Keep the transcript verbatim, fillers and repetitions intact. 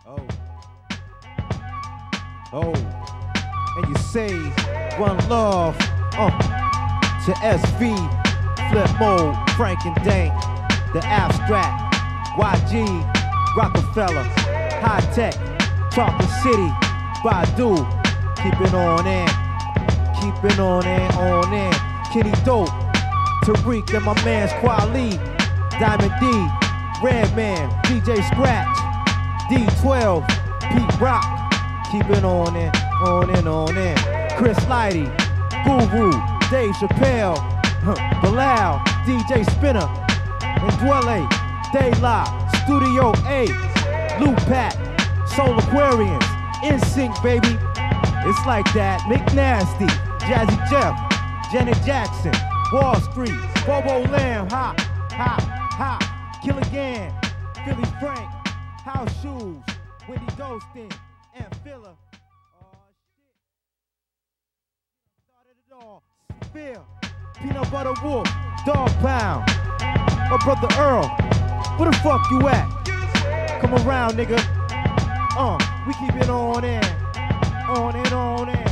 Oh. Oh. And you say, one love, uh, to S V, Flip Mode, Frank and Dank, The Abstract, Y G, Rockefeller, High Tech, Chocolate City, Badu, keep it on in, keep it on in, on in, Kenny Dope, Tariq and my man's Kweli, Diamond D, Redman, D J Scratch, D twelve, Pete Rock, keep it on in, on in, on in, Chris Lighty, Guru, Dave Chappelle, huh, Bilal, D J Spinner, Ndwele, Dayla, Studio A, Lupat, Soul Aquarians, N Sync baby, it's like that, McNasty, Jazzy Jeff, Janet Jackson, Wall Street, Bobo Lamb, ha, ha, ha, Killigan, Philly Frank, House Shoes, Wendy Ghostin, and Filler. Oh shit. Started it all. Spear, Peanut Butter Wolf, Dog Pound. My brother Earl, where the fuck you at? Come around, nigga. Uh, we keep it on in, on and on in.